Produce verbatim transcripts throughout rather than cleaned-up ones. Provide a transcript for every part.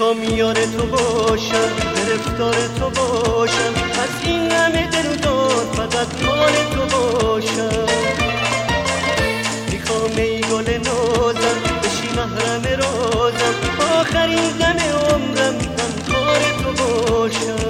میخوام یار تو باشم، گرفتار تو باشم، از این همه دل داد فقط مال تو باشم. میخوام ای گل نازم بشی محرم رازم، آخرین دم عمرم غمخوار تو باشم.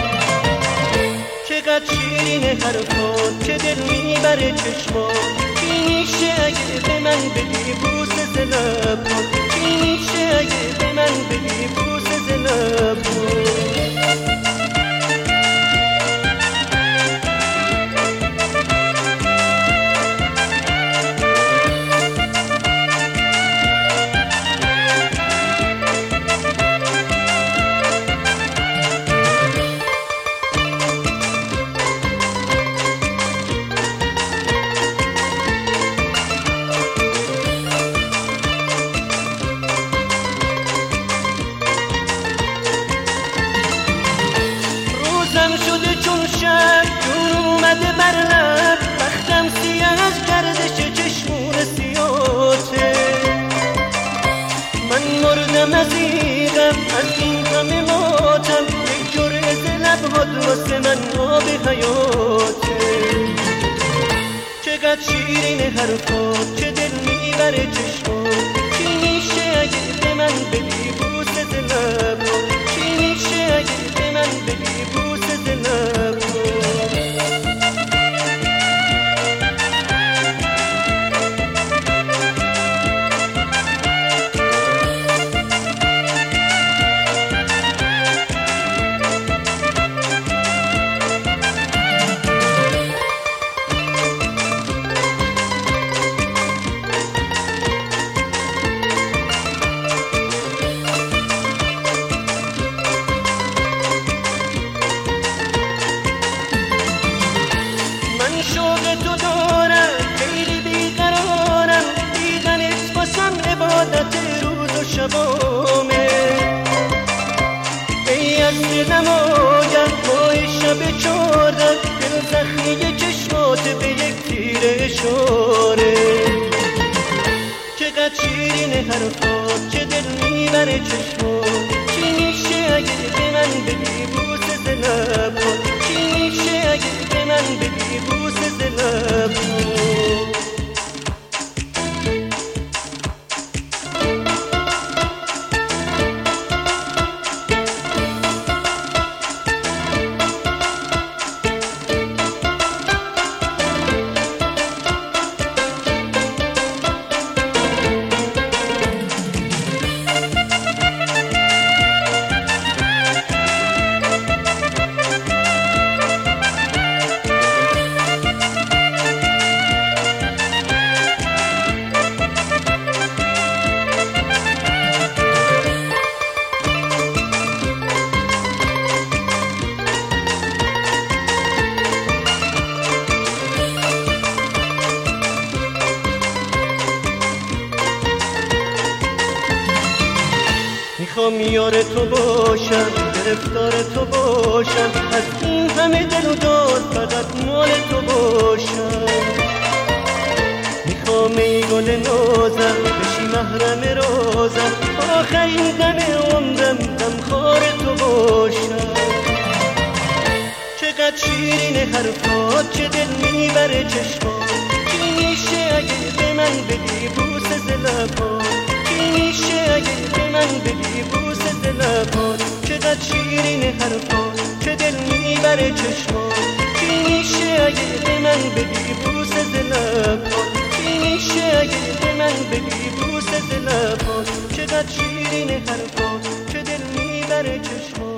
چقدر شیرین حرفات که دل میبره چشمات، چی میشه اگه به من بدی بوسه ز لبات، چی میشه اگه به من بدی بوسه ز لبات. شده چون شب جون اومده بر لب، بختم سیاه از گردش چشمون سیاته. من مردم از این غم، از این همه ماتم، یک جرعه ز لبهات واسه من آب حیاته. چقدر شیرین حرفات که دل میبره چشمات، چی میشه اگه به من بدی بوسه ز لبات، چی میشه اگه به من بدی بوسه ز لبات. شوق تو دارم خیلی بیقرارم، دیدنت باسم عبادت روز و شبامه. ای از دلم آگم ماه شب چاردم، دل زخمی چشمات به یک تیر اشاره. چقدر شیرین حرفات که دل میبره چشمات، چی میشه اگه به من بدی بوسه ز لبات، چی میشه اگه به من بدی بوسه ز لبات. میخوام یار تو باشم، گرفتار تو باشم، از این همه دل و داد فقط مال تو باشم. میخوام ای گل نازم بشی محرم رازم، آخرین دم عمرم غمخوار تو باشم. چقدر شیرین حرفات که دل میبره چشمات، چی میشه اگه به من بدی بوسه ز لبات، چی میشه اگه به من بدی بوسه ز لبات. چقدر شیرین حرفات که دل میبره چشمات، چی میشه اگه به من بدی بوسه ز لبات، چی میشه اگه به من بدی بوسه ز لبات. چقدر شیرین حرفات که دل میبره چشمات.